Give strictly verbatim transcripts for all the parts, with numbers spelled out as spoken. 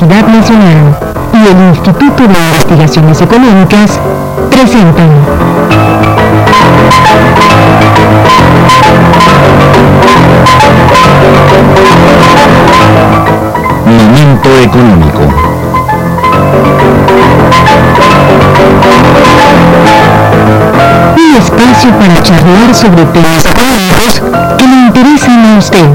Universidad Nacional y el Instituto de Investigaciones Económicas presentan Momento Económico. Un espacio para charlar sobre temas económicos que le interesen a usted.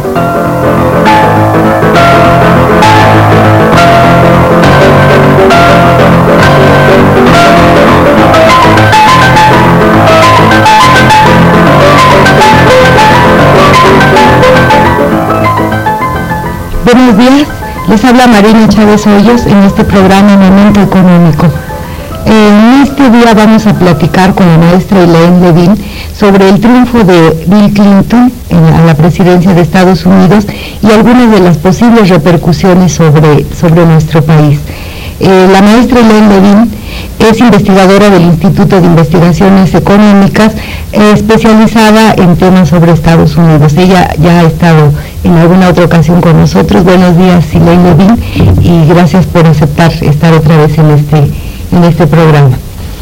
Buenos días, les habla Marina Chávez Hoyos en este programa Momento Económico. En este día vamos a platicar con la maestra Elaine Levin sobre el triunfo de Bill Clinton en, a la presidencia de Estados Unidos y algunas de las posibles repercusiones sobre, sobre nuestro país. Eh, la maestra Elaine Levin es investigadora del Instituto de Investigaciones Económicas, eh, especializada en temas sobre Estados Unidos. Ella ya ha estado en alguna otra ocasión con nosotros. Buenos días, Elaine Levin, y gracias por aceptar estar otra vez en este, en este programa.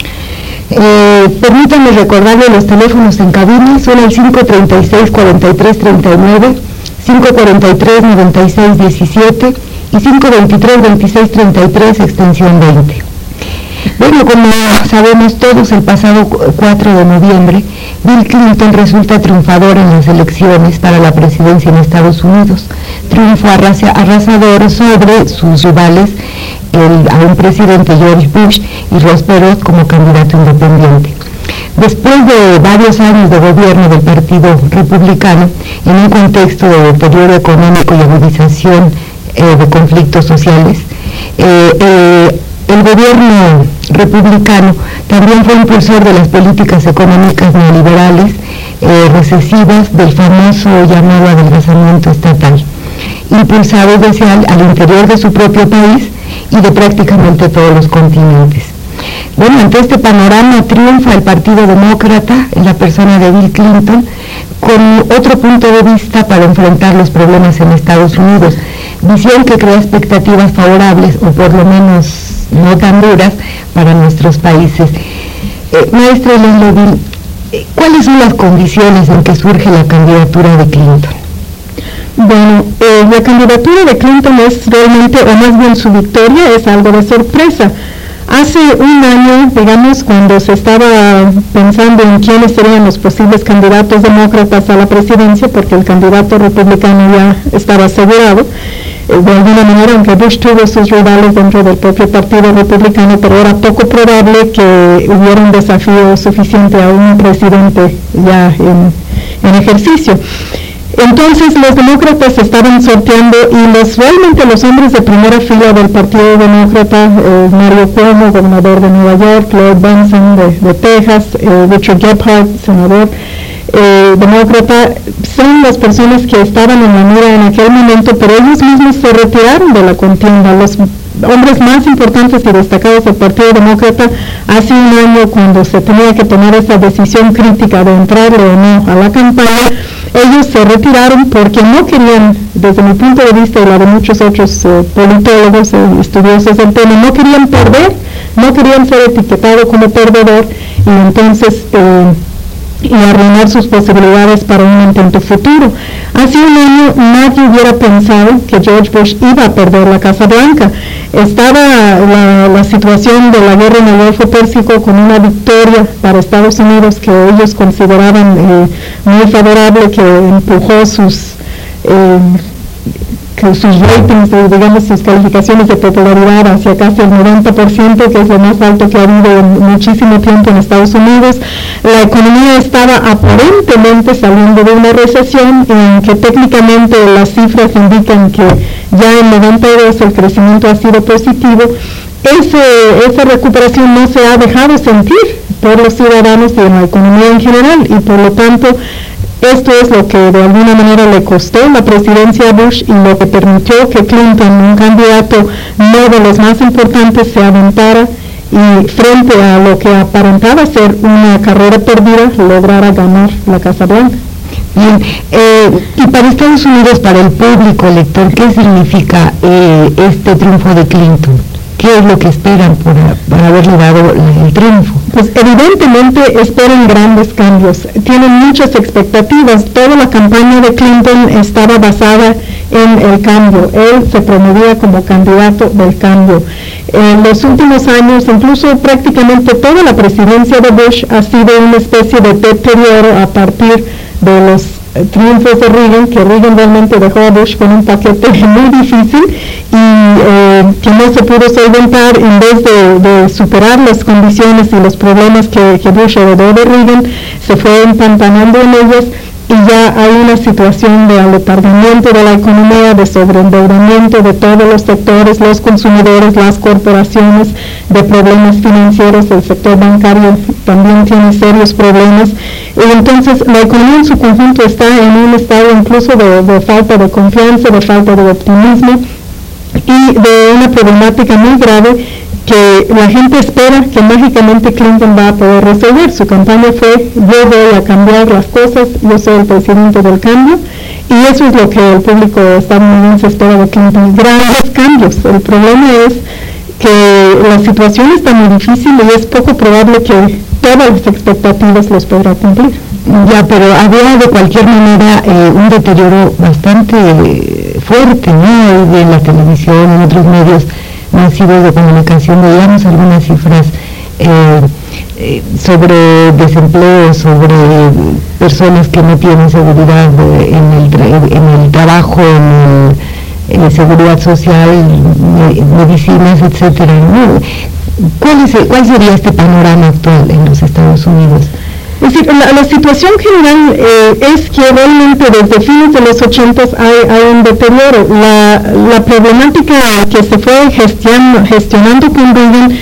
Eh, permítanme recordarle los teléfonos en cabina, son el cinco treinta y seis, cuarenta y tres treinta y nueve, cinco cuarenta y tres, noventa y seis diecisiete y cinco veintitrés, veintiséis treinta y tres, extensión veinte. Bueno, como sabemos todos, el pasado cuatro de noviembre, Bill Clinton resulta triunfador en las elecciones para la presidencia en Estados Unidos. Triunfo arrasador sobre sus rivales, el aún presidente George Bush y Ross Perot como candidato independiente. Después de varios años de gobierno del Partido Republicano, en un contexto de deterioro económico y agudización eh, de conflictos sociales, eh, eh, el gobierno republicano también fue impulsor de las políticas económicas neoliberales eh, recesivas del famoso llamado adelgazamiento estatal, impulsado desde al, al interior de su propio país y de prácticamente todos los continentes. Bueno, ante este panorama triunfa el Partido Demócrata en la persona de Bill Clinton con otro punto de vista para enfrentar los problemas en Estados Unidos, visión que crea expectativas favorables o por lo menos no tan duras para nuestros países. Eh, maestra Elaine Levin, ¿cuáles son las condiciones en que surge la candidatura de Clinton? Bueno, eh, la candidatura de Clinton es realmente, o más bien su victoria, es algo de sorpresa. Hace un año, digamos, cuando se estaba pensando en quiénes serían los posibles candidatos demócratas a la presidencia, porque el candidato republicano ya estaba asegurado, eh, de alguna manera, aunque Bush tuvo sus rivales dentro del propio partido republicano, pero era poco probable que hubiera un desafío suficiente a un presidente ya en, en ejercicio. Entonces los demócratas estaban sorteando y los realmente los hombres de primera fila del Partido Demócrata, eh, Mario Cuomo, gobernador de Nueva York, Lloyd Bentsen de, de Texas, eh, Richard Gephardt, senador eh, demócrata, son las personas que estaban en la mira en aquel momento, pero ellos mismos se retiraron de la contienda. Los hombres más importantes y destacados del Partido Demócrata hace un año, cuando se tenía que tomar esa decisión crítica de entrarle o no a la campaña, ellos se retiraron porque no querían, desde mi punto de vista y la de muchos otros eh, politólogos y eh, estudiosos del tema, no querían perder, no querían ser etiquetados como perdedor y entonces eh, y arruinar sus posibilidades para un intento futuro. Hace un año nadie hubiera pensado que George Bush iba a perder la Casa Blanca. Estaba la, la situación de la guerra en el Golfo Pérsico con una victoria para Estados Unidos que ellos consideraban eh, muy favorable, que empujó sus eh, que sus ratings, digamos sus calificaciones de popularidad hacia casi el noventa por ciento, que es lo más alto que ha habido en muchísimo tiempo en Estados Unidos. La economía estaba aparentemente saliendo de una recesión en que técnicamente las cifras indican que ya en noventa y dos el crecimiento ha sido positivo. Ese, esa recuperación no se ha dejado sentir por los ciudadanos y en la economía en general, y por lo tanto esto es lo que de alguna manera le costó la presidencia a Bush y lo que permitió que Clinton, un candidato no de los más importantes, se aventara y frente a lo que aparentaba ser una carrera perdida, lograra ganar la Casa Blanca. Bien, eh, y para Estados Unidos, para el público elector, ¿qué significa eh, este triunfo de Clinton? ¿Qué es lo que esperan por, por haberle dado el triunfo? Pues evidentemente esperan grandes cambios, tienen muchas expectativas. Toda la campaña de Clinton estaba basada en el cambio, él se promovía como candidato del cambio. En los últimos años, incluso prácticamente toda la presidencia de Bush ha sido una especie de deterioro a partir de los triunfos de Reagan, que Reagan realmente dejó a Bush con un paquete muy difícil y eh, que no se pudo solventar. En vez de, de superar las condiciones y los problemas que, que Bush heredó de Reagan, se fue empantanando en ellas y ya hay una situación de aletargamiento de la economía, de sobreendeudamiento de todos los sectores, los consumidores, las corporaciones, de problemas financieros. El sector bancario también tiene serios problemas y entonces la economía en su conjunto está en un estado incluso de, de falta de confianza, de falta de optimismo y de una problemática muy grave que la gente espera que mágicamente Clinton va a poder resolver. Su campaña fue: yo voy a cambiar las cosas, yo soy el presidente del cambio, y eso es lo que el público estadounidense espera de Clinton, grandes cambios. El problema es que la situación está muy difícil y es poco probable que todas las expectativas los podrá cumplir. Ya, pero había de cualquier manera eh, un deterioro bastante eh, fuerte, ¿no? De la televisión, en otros medios masivos de comunicación, veíamos algunas cifras eh, eh, sobre desempleo, sobre personas que no tienen seguridad eh, en, el, en el trabajo, en, el, en seguridad social, me, medicinas, etcétera, ¿no? ¿Cuál, es, ¿Cuál sería este panorama actual en los Estados Unidos? Es decir, la, la situación general eh, es que realmente desde fines de los ochentas hay, hay un deterioro. La, la problemática que se fue gestionando, gestionando con Reagan,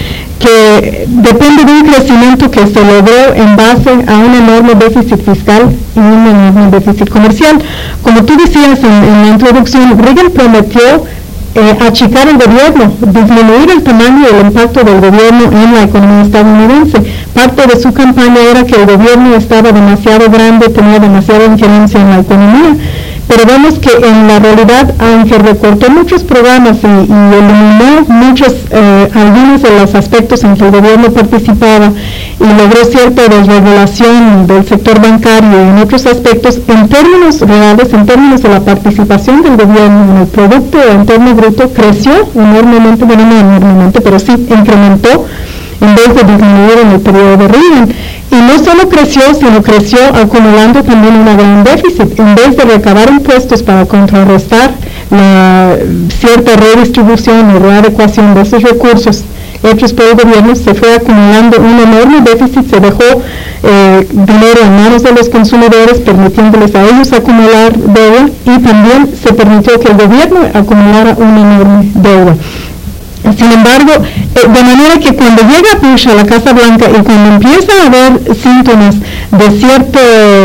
que depende de un crecimiento que se logró en base a un enorme déficit fiscal y un enorme déficit comercial. Como tú decías en, en la introducción, Reagan prometió Eh, achicar el gobierno, disminuir el tamaño y el impacto del gobierno en la economía estadounidense. Parte de su campaña era que el gobierno estaba demasiado grande, tenía demasiada injerencia en la economía, pero vemos que en la realidad, aunque recortó muchos programas y, y eliminó muchos, eh, algunos de los aspectos en que el gobierno participaba y logró cierta desregulación del sector bancario y en otros aspectos, en términos reales, en términos de la participación del gobierno en el Producto Interno Bruto, creció enormemente, bueno, no enormemente, pero sí incrementó en vez de disminuir en el periodo de Reagan. Y no solo creció, sino creció acumulando también un gran déficit. En vez de recabar impuestos para contrarrestar la cierta redistribución o readecuación de esos recursos hechos por el gobierno, se fue acumulando un enorme déficit, se dejó eh, dinero en manos de los consumidores, permitiéndoles a ellos acumular deuda, y también se permitió que el gobierno acumulara una enorme deuda. Sin embargo, eh, de manera que cuando llega Bush a la Casa Blanca y cuando empieza a haber síntomas de cierto,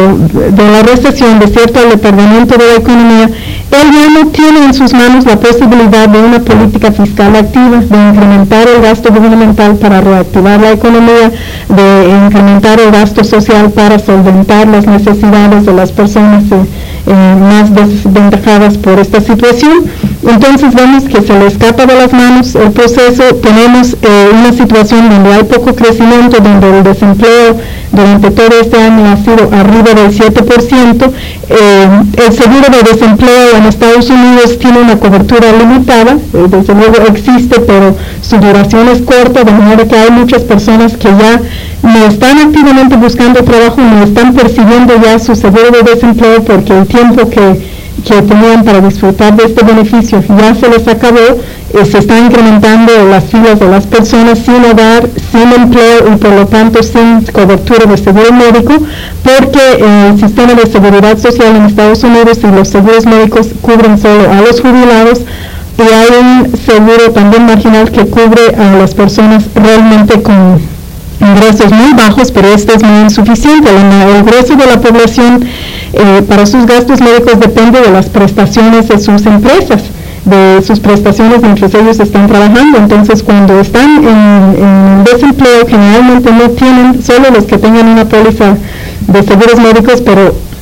de la recesión, de cierto aletargamiento de la economía, él ya no tiene en sus manos la posibilidad de una política fiscal activa, de incrementar el gasto gubernamental para reactivar la economía, de incrementar el gasto social para solventar las necesidades de las personas eh, eh, más desventajadas por esta situación. Entonces vemos que se le escapa de las manos el proceso. Tenemos eh, una situación donde hay poco crecimiento, donde el desempleo durante todo este año ha sido arriba del siete por ciento. Eh, el seguro de desempleo en Estados Unidos tiene una cobertura limitada, eh, desde luego existe, pero su duración es corta, de manera que hay muchas personas que ya no están activamente buscando trabajo, no están percibiendo ya su seguro de desempleo porque el tiempo que que tenían para disfrutar de este beneficio ya se les acabó. Eh, se están incrementando las filas de las personas sin hogar, sin empleo y por lo tanto sin cobertura de seguro médico, porque eh, el sistema de seguridad social en Estados Unidos y los seguros médicos cubren solo a los jubilados, y hay un seguro también marginal que cubre a las personas realmente con ingresos muy bajos, pero esto es muy insuficiente. El, el grueso de la población eh, para sus gastos médicos depende de las prestaciones de sus empresas, de sus prestaciones mientras ellos están trabajando. Entonces, cuando están en, en desempleo, generalmente no tienen, solo los que tengan una póliza de seguros médicos, pero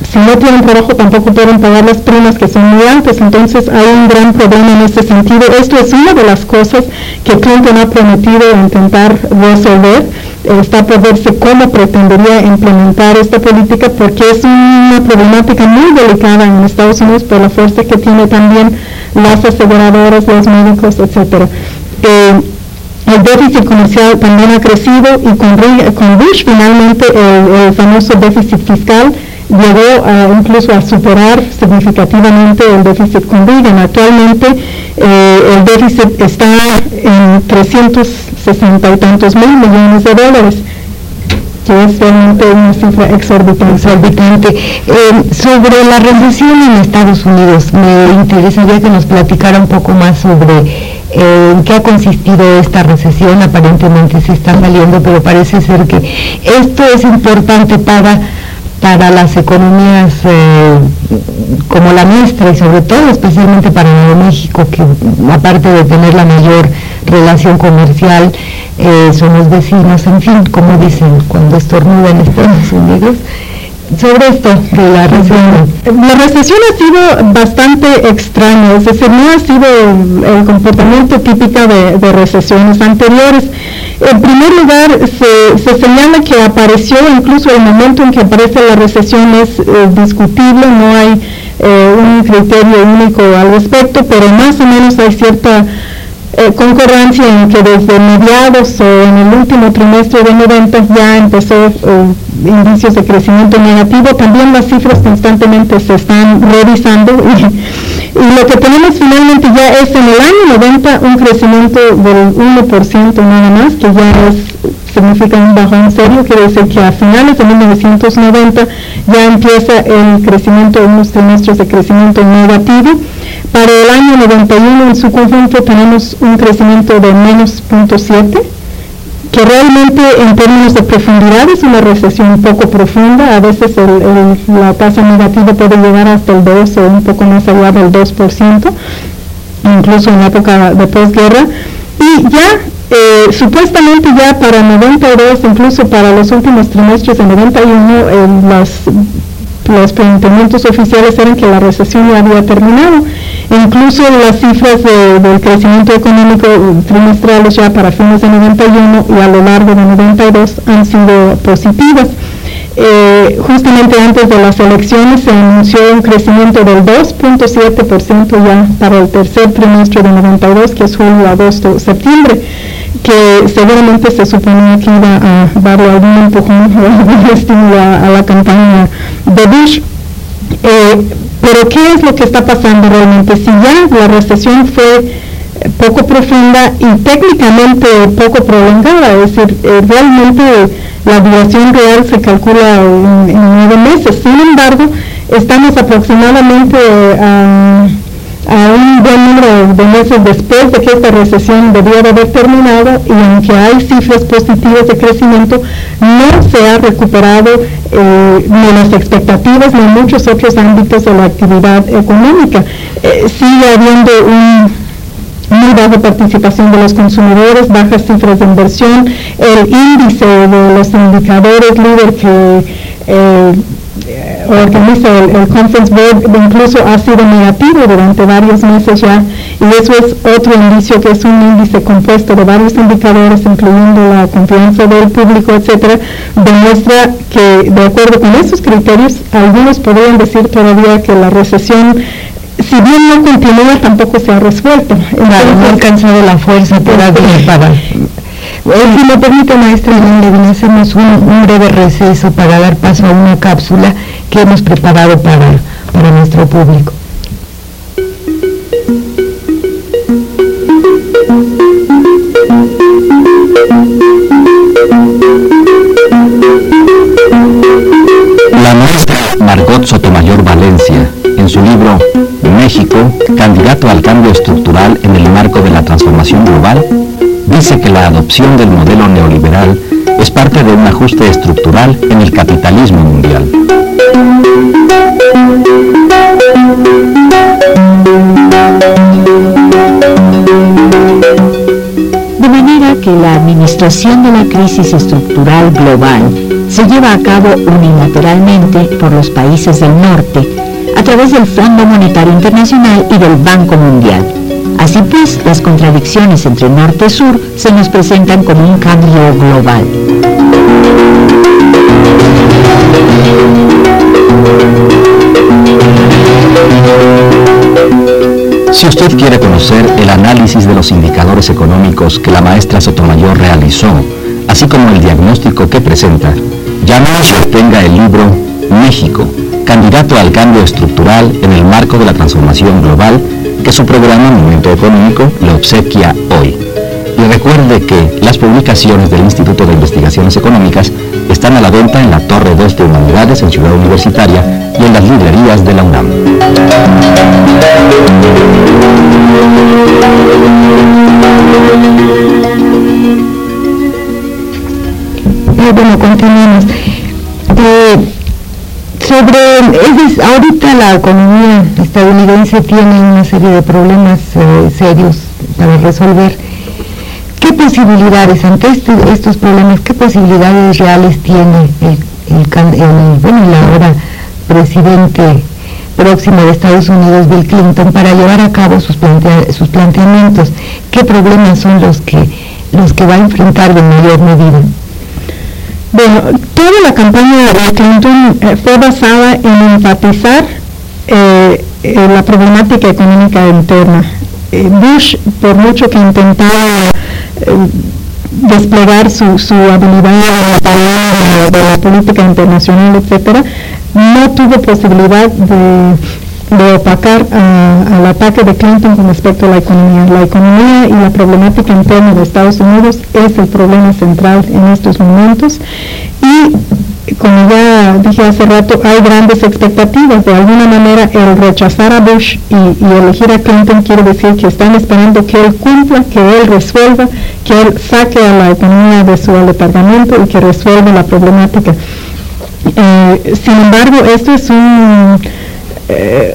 si no tienen trabajo tampoco pueden pagar las primas, que son muy altas. Entonces hay un gran problema en este sentido. Esto es una de las cosas que Clinton ha prometido intentar resolver. Eh, está por verse cómo pretendería implementar esta política, porque es una problemática muy delicada en Estados Unidos por la fuerza que tiene también las aseguradoras, los médicos, etcétera. Eh, el déficit comercial también ha crecido, y con, con Bush finalmente el, el famoso déficit fiscal llegó a, incluso a superar significativamente el déficit con Reagan. Actualmente eh, el déficit está en trescientos sesenta y tantos mil millones de dólares, que es realmente una cifra exorbitante. exorbitante. Eh, sobre la recesión en Estados Unidos, me interesaría que nos platicara un poco más sobre eh, en qué ha consistido esta recesión. Aparentemente se está saliendo, pero parece ser que esto es importante para para las economías eh, como la nuestra, y sobre todo especialmente para Nuevo México, que aparte de tener la mayor relación comercial, eh, somos vecinos, en fin, como dicen cuando estornudan en Estados Unidos. Sobre esto de la recesión. La recesión ha sido bastante extraña, es decir, no ha sido el comportamiento típico de, de recesiones anteriores. En primer lugar, se, se señala que apareció, incluso el momento en que aparece la recesión es eh, discutible, no hay eh, un criterio único al respecto, pero más o menos hay cierta Eh, concordancia en que desde mediados o en el último trimestre de noventa ya empezó eh, indicios de crecimiento negativo. También las cifras constantemente se están revisando, y, y lo que tenemos finalmente ya es en el año noventa un crecimiento del uno por ciento nada más, que ya es, significa un bajón serio. Quiere decir que a finales de mil novecientos noventa ya empieza el crecimiento, unos trimestres de crecimiento negativo. Para el año noventa y uno en su conjunto tenemos un crecimiento de menos cero punto siete, que realmente en términos de profundidad es una recesión poco profunda. A veces el, el, la tasa negativa puede llegar hasta el dos o un poco más allá del dos por ciento, incluso en la época de posguerra. Y ya eh, supuestamente ya para noventa y dos, incluso para los últimos trimestres de noventa y uno, eh, las los planteamientos oficiales eran que la recesión ya había terminado. Incluso las cifras de, del crecimiento económico trimestrales ya para fines de noventa y uno y a lo largo de noventa y dos han sido positivas. Eh, justamente antes de las elecciones se anunció un crecimiento del dos punto siete por ciento ya para el tercer trimestre de noventa y dos, que es julio, agosto, septiembre, que seguramente se suponía que iba a darle algún empujón o algún estímulo a, a la campaña de Bush. Eh, pero ¿qué es lo que está pasando realmente? Si ya la recesión fue poco profunda y técnicamente poco prolongada, es decir, eh, realmente la duración real se calcula en, en nueve meses. Sin embargo, estamos aproximadamente a, a un buen número de meses después de que esta recesión debió de haber terminado, y aunque hay cifras positivas de crecimiento, no se ha recuperado eh, ni las expectativas ni muchos otros ámbitos de la actividad económica. Eh, sigue habiendo un muy baja participación de los consumidores, bajas cifras de inversión, el índice de los indicadores líder que eh, organiza el, el Conference Board incluso ha sido negativo durante varios meses ya, y eso es otro indicio, que es un índice compuesto de varios indicadores, incluyendo la confianza del público, etcétera. Demuestra que, de acuerdo con esos criterios, algunos podrían decir todavía que la recesión, si bien no continúa, tampoco se ha resuelto. Claro, no ha alcanzado la fuerza todavía para... Eh, si me permite, maestra Levin, hacemos un, un breve receso para dar paso a una cápsula que hemos preparado para, para nuestro público. La maestra Margot Sotomayor Valencia, en su libro México, candidato al cambio estructural en el marco de la transformación global, dice que la adopción del modelo neoliberal es parte de un ajuste estructural en el capitalismo mundial. De manera que que la administración de la crisis estructural global se lleva a cabo unilateralmente por los países del norte a través del Fondo Monetario Internacional y del Banco Mundial. Así pues, las contradicciones entre norte y sur se nos presentan como un cambio global. Si usted quiere conocer el análisis de los indicadores económicos que la maestra Sotomayor realizó, así como el diagnóstico que presenta, llámenos y obtenga el libro México, candidato al cambio estructural en el marco de la transformación global, que su programa Momento Económico le obsequia hoy. Y recuerde que las publicaciones del Instituto de Investigaciones Económicas están a la venta en la Torre dos de Humanidades en Ciudad Universitaria y en las librerías de la UNAM. Eh, bueno, continuamos. Eh, sobre, es, es, ahorita la economía estadounidense tiene una serie de problemas eh, serios para resolver. ¿Qué posibilidades, ante este, estos problemas, qué posibilidades reales tiene el, el, el, bueno, el ahora presidente próximo de Estados Unidos, Bill Clinton, para llevar a cabo sus, plantea, sus planteamientos? ¿Qué problemas son los que, los que va a enfrentar de mayor medida? Bueno, toda la campaña de Clinton eh, fue basada en enfatizar eh, eh, la problemática económica interna. Eh, Bush, por mucho que intentaba eh, desplegar su, su habilidad de, de la política internacional, etcétera, no tuvo posibilidad de, de opacar uh, al ataque de Clinton con respecto a la economía. La economía y la problemática interna de Estados Unidos es el problema central en estos momentos, y como ya dije hace rato, hay grandes expectativas. De alguna manera, el rechazar a Bush y, y elegir a Clinton quiere decir que están esperando que él cumpla, que él resuelva, que él saque a la economía de su aletargamiento y que resuelva la problemática. Eh, sin embargo, esto es un, eh,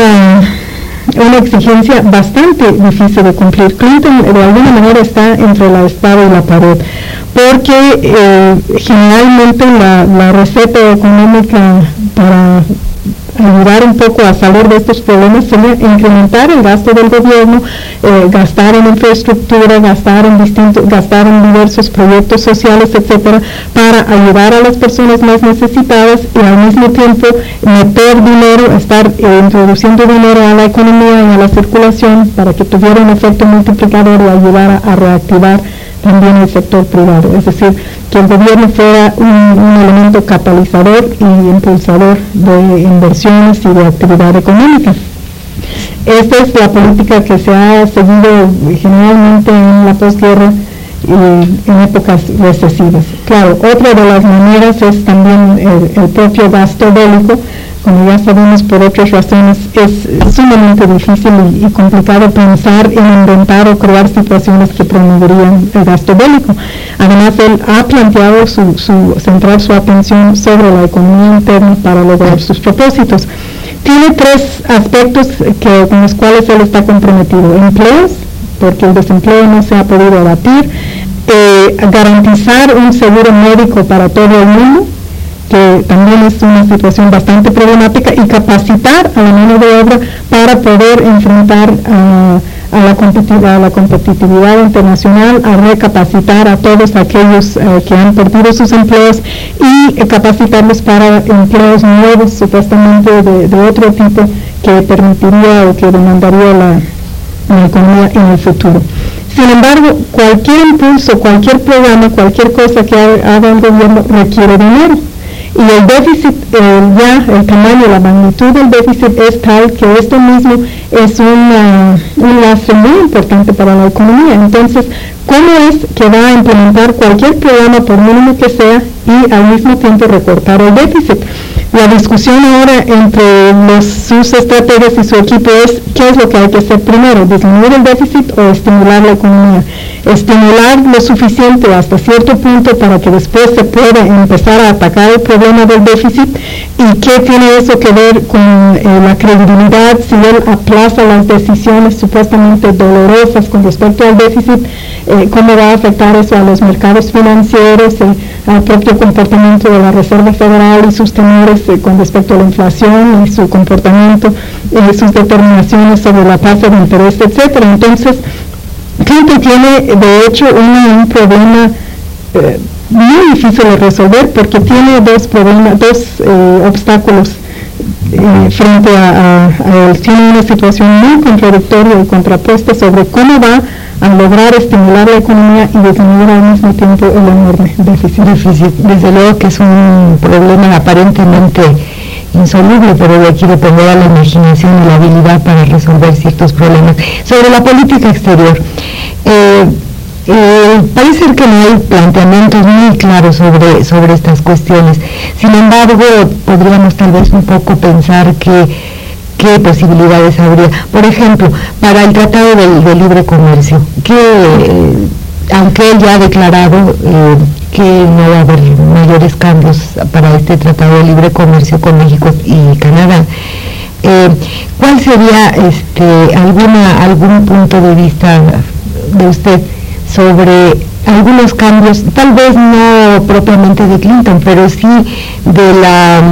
una, una exigencia bastante difícil de cumplir. Clinton de alguna manera está entre la espada y la pared, porque eh, generalmente la, la receta económica para ayudar un poco a salir de estos problemas sería incrementar el gasto del gobierno, eh, gastar en infraestructura, gastar en distintos, gastar en diversos proyectos sociales, etcétera, para ayudar a las personas más necesitadas y al mismo tiempo meter dinero, estar eh, introduciendo dinero a la economía y a la circulación para que tuviera un efecto multiplicador y ayudar a, a reactivar también el sector privado, es decir, que el gobierno fuera un, un elemento catalizador y impulsador de inversiones y de actividad económica. Esta es la política que se ha seguido generalmente en la posguerra y en épocas recesivas. Claro, otra de las maneras es también el, el propio gasto bélico. Como ya sabemos, por otras razones es sumamente difícil y, y complicado pensar en inventar o crear situaciones que promoverían el gasto bélico. Además, él ha planteado su, su, centrar su atención sobre la economía interna para lograr sus propósitos. Tiene tres aspectos que, con los cuales él está comprometido: empleos, porque el desempleo no se ha podido abatir, eh, garantizar un seguro médico para todo el mundo, que también es una situación bastante problemática, y capacitar a la mano de obra para poder enfrentar uh, a, la competitividad, a la competitividad internacional, a recapacitar a todos aquellos uh, que han perdido sus empleos y uh, capacitarlos para empleos nuevos, supuestamente de, de otro tipo, que permitiría o que demandaría la, la economía en el futuro. Sin embargo, cualquier impulso, cualquier programa, cualquier cosa que haga el gobierno requiere dinero. Y el déficit, eh, ya el tamaño, la magnitud del déficit es tal que esto mismo es una, un lastre muy importante para la economía. Entonces, ¿cómo es que va a implementar cualquier programa, por mínimo que sea, y al mismo tiempo recortar el déficit? La discusión ahora entre los, sus estrategas y su equipo es qué es lo que hay que hacer primero, disminuir el déficit o estimular la economía. Estimular lo suficiente hasta cierto punto para que después se pueda empezar a atacar el problema del déficit. ¿Y qué tiene eso que ver con eh, la credibilidad? Si él aplaza las decisiones supuestamente dolorosas con respecto al déficit, eh, ¿cómo va a afectar eso a los mercados financieros, eh, al propio comportamiento de la Reserva Federal y sus temores eh, con respecto a la inflación y su comportamiento, eh, sus determinaciones sobre la tasa de interés, etcétera? Entonces, Clinton tiene de hecho una, un problema eh, muy difícil de resolver porque tiene dos problemas, dos eh, obstáculos eh, frente a, a, a él. Tiene una situación muy contradictoria y contrapuesta sobre cómo va a lograr estimular la economía y disminuir al mismo tiempo el enorme déficit. déficit. Desde luego que es un problema aparentemente insoluble, pero de aquí dependerá la imaginación y la habilidad para resolver ciertos problemas. Sobre la política exterior, eh, eh, parece que no hay planteamientos muy claros sobre, sobre estas cuestiones. Sin embargo, podríamos tal vez un poco pensar que qué posibilidades habría. Por ejemplo, para el Tratado de, de Libre Comercio, que eh, aunque él ya ha declarado eh, que no va a haber mayores cambios para este Tratado de Libre Comercio con México y Canadá, eh, ¿cuál sería este alguna algún punto de vista de usted sobre algunos cambios, tal vez no propiamente de Clinton, pero sí de la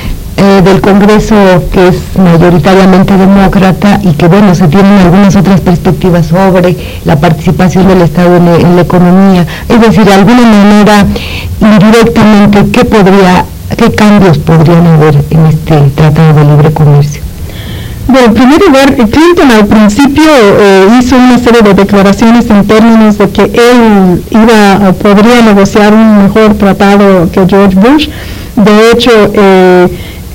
Eh, del Congreso, que es mayoritariamente demócrata y que, bueno, se tienen algunas otras perspectivas sobre la participación del Estado en, en la economía? Es decir, de alguna manera, indirectamente, ¿qué podría, qué cambios podrían haber en este Tratado de Libre Comercio? Bueno, en primer lugar, Clinton al principio eh, hizo una serie de declaraciones en términos de que él iba, podría negociar un mejor tratado que George Bush. De hecho, eh,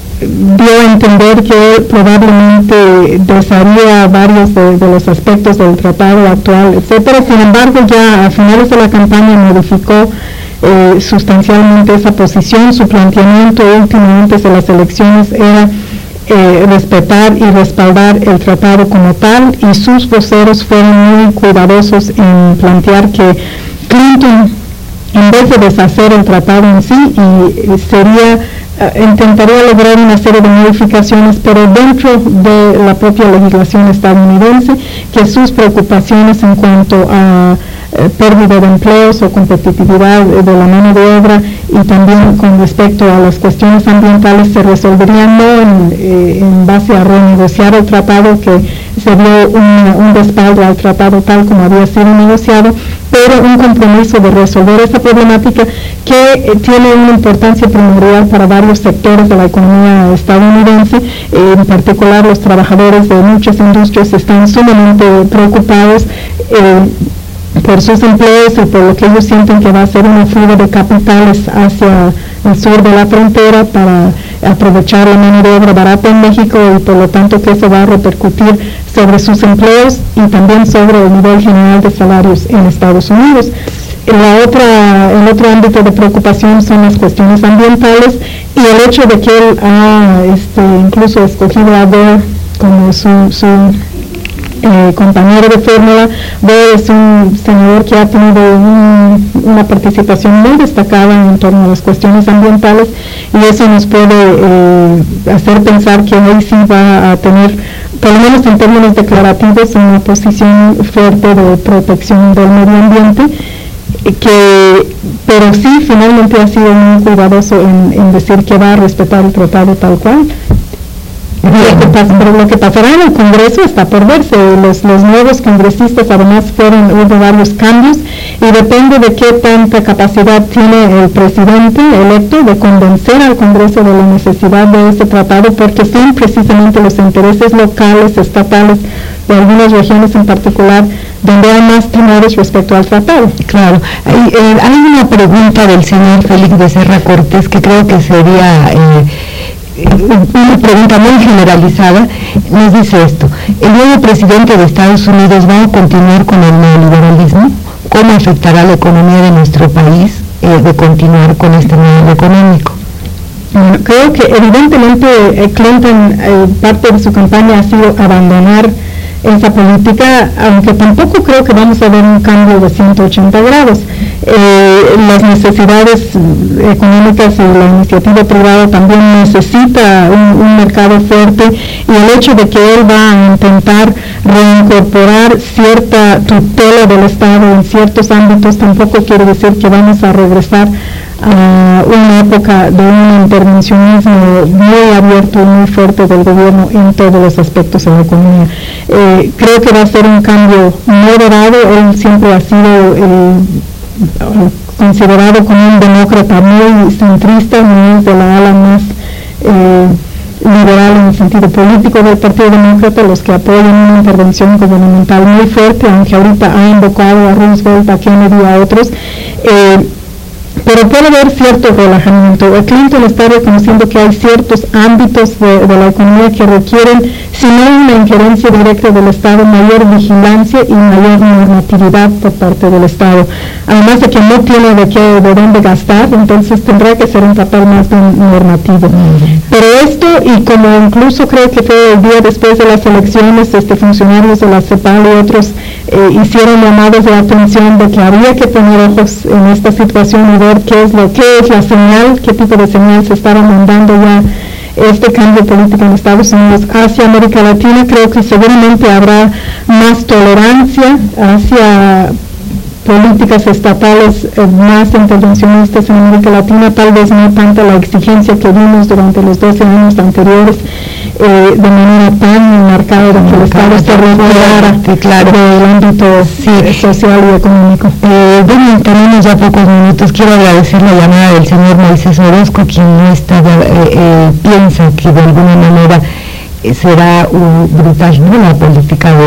dio a entender que probablemente desharía varios de, de los aspectos del tratado actual, etcétera. Sin embargo, ya a finales de la campaña modificó eh, sustancialmente esa posición. Su planteamiento último antes de las elecciones era eh, respetar y respaldar el tratado como tal, y sus voceros fueron muy cuidadosos en plantear que Clinton, en vez de deshacer el tratado en sí, y sería intentaría lograr una serie de modificaciones, pero dentro de la propia legislación estadounidense, que sus preocupaciones en cuanto a eh, pérdida de empleos o competitividad eh, de la mano de obra, y también con respecto a las cuestiones ambientales, se resolverían no en, eh, en base a renegociar el tratado, que se dio un, un respaldo al tratado tal como había sido negociado, pero un compromiso de resolver esa problemática que eh, tiene una importancia primordial para varios sectores de la economía estadounidense. Eh, en particular, los trabajadores de muchas industrias están sumamente preocupados eh, por sus empleos y por lo que ellos sienten que va a ser una fuga de capitales hacia el sur de la frontera para aprovechar la mano de obra barata en México, y por lo tanto que eso va a repercutir sobre sus empleos y también sobre el nivel general de salarios en Estados Unidos. La otra, el otro ámbito de preocupación son las cuestiones ambientales y el hecho de que él ha este, incluso escogido a Bohr como su, su eh, compañero de fórmula. Bohr es un senador que ha tenido un, una participación muy destacada en torno a las cuestiones ambientales, y eso nos puede eh, hacer pensar que hoy sí va a tener, por lo menos en términos declarativos, una posición fuerte de protección del medio ambiente, que, pero sí finalmente ha sido muy cuidadoso en, en decir que va a respetar el tratado tal cual. Lo que pasa, pero lo que pasará en el Congreso está por verse. Los, los nuevos congresistas además fueron, hubo varios cambios, y depende de qué tanta capacidad tiene el presidente electo de convencer al Congreso de la necesidad de ese tratado, porque son precisamente los intereses locales, estatales, de algunas regiones en particular, donde hay más temores respecto al tratado. Claro. Hay, eh, hay una pregunta del señor Félix Becerra Cortés que creo que sería eh, una pregunta muy generalizada. Nos dice esto: ¿el nuevo presidente de Estados Unidos va a continuar con el neoliberalismo? ¿Cómo afectará la economía de nuestro país eh, de continuar con este modelo económico? Bueno, creo que evidentemente eh, Clinton, eh, parte de su campaña ha sido abandonar esa política, aunque tampoco creo que vamos a ver un cambio de ciento ochenta grados. Eh, las necesidades económicas y la iniciativa privada también necesita un, un mercado fuerte, y el hecho de que él va a intentar reincorporar cierta tutela del Estado en ciertos ámbitos tampoco quiere decir que vamos a regresar a una época de un intervencionismo muy abierto y muy fuerte del gobierno en todos los aspectos de la economía. Eh, creo que va a ser un cambio moderado. Él siempre ha sido eh, considerado como un demócrata muy centrista, no es de la ala más eh, liberal en el sentido político del Partido Demócrata, los que apoyan una intervención gubernamental muy fuerte, aunque ahorita ha invocado a Roosevelt, a Kennedy, a otros. Eh, Pero puede haber cierto relajamiento. Clinton está reconociendo que hay ciertos ámbitos de, de la economía que requieren, si no una injerencia directa del Estado, mayor vigilancia y mayor normatividad por parte del Estado. Además de que no tiene de, qué, de dónde gastar, entonces tendrá que ser un papel más bien normativo. Mm-hmm. Pero esto, y como incluso creo que fue el día después de las elecciones, este, funcionarios de la CEPAL y otros eh, hicieron llamados de atención de que había que poner ojos en esta situación y ver qué es lo que es la señal, qué tipo de señal se estaba mandando ya este cambio político en Estados Unidos hacia América Latina. Creo que seguramente habrá más tolerancia hacia políticas estatales eh, más intervencionistas en América Latina, tal vez no tanta la exigencia que vimos durante los doce años anteriores, eh, de manera tan marcada de que el Estado se retirara claro, del ámbito sí, social y económico. Eh, bueno, tenemos ya pocos minutos. Quiero agradecer la llamada del señor Moisés Orozco, quien no está, eh, eh, piensa que de alguna manera eh, será uh, brutal, ¿no?, la política de,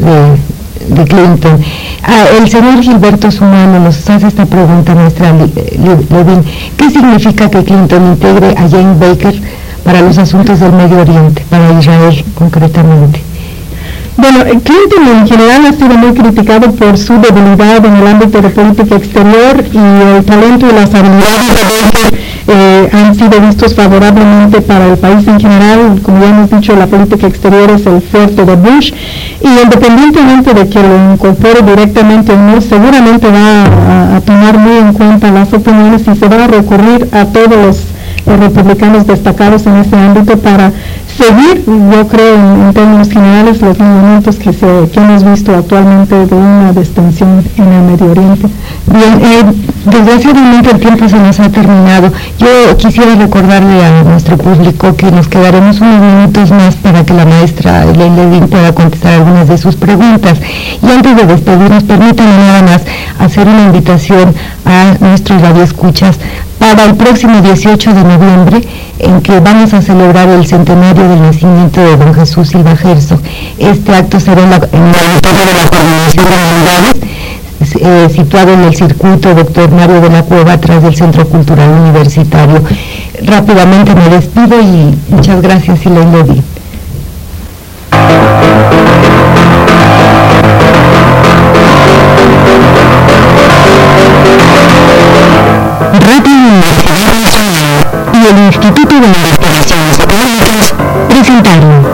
de, de Clinton. Ah, el señor Gilberto Sumano nos hace esta pregunta, maestra Levin. ¿Qué significa que Clinton integre a Jane Baker para los asuntos del Medio Oriente, para Israel concretamente? Bueno, Clinton en general ha sido muy criticado por su debilidad en el ámbito de política exterior, y el talento y las habilidades de Baker eh, han sido vistos favorablemente para el país en general. Como ya hemos dicho, la política exterior es el fuerte de Bush, y independientemente de que lo incorpore directamente o no, seguramente va a, a tomar muy en cuenta las opiniones y se va a recurrir a todos los eh, republicanos destacados en este ámbito para seguir, yo creo, en, en términos generales, los movimientos que, se, que hemos visto actualmente de una distensión en el Medio Oriente. Bien, eh, desgraciadamente el tiempo se nos ha terminado. Yo quisiera recordarle a nuestro público que nos quedaremos unos minutos más para que la maestra Elaine Levin pueda contestar algunas de sus preguntas. Y antes de despedirnos, permítanme nada más hacer una invitación a nuestros radioescuchas para el próximo dieciocho de noviembre, en que vamos a celebrar el centenario del nacimiento de don Jesús Silva Herzog. Este acto será en, la, en el auditorio de la Coordinación de Humanidades, eh, situado en el circuito Doctor Mario de la Cueva, atrás del Centro Cultural Universitario. Rápidamente me despido y muchas gracias, Elaine Levin. Radio Universidad Nacional y el Instituto de Investigaciones Económicas presentaron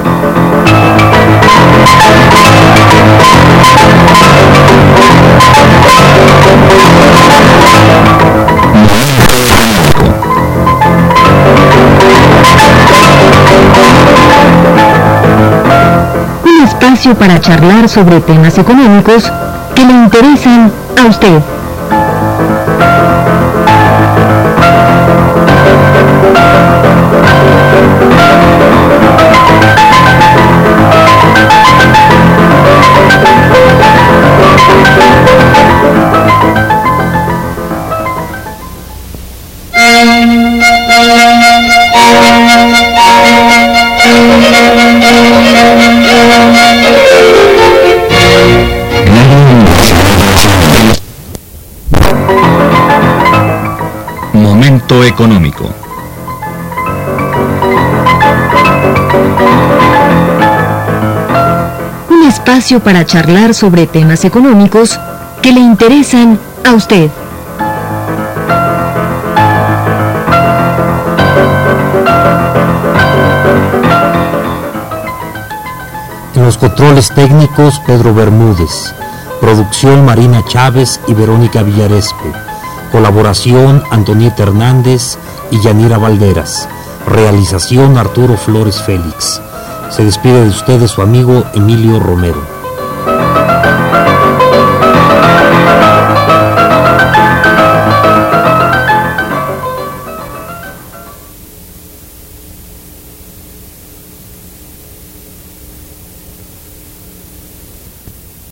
un espacio para charlar sobre temas económicos que le interesan a usted. Momento económico. Un espacio para charlar sobre temas económicos que le interesan a usted. los controles técnicos, Pedro Bermúdez. Producción, Marina Chávez y Verónica Villarespe. Colaboración, Antonieta Hernández y Yanira Valderas. Realización, Arturo Flores Félix. Se despide de ustedes su amigo Emilio Romero.